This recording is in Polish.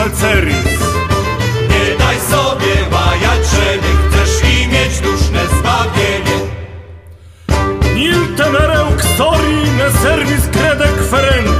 Falceris. Nie daj sobie łajać, że nie chcesz i mieć duszne zbawienie. Nil temere uxori ne servis crede querenti.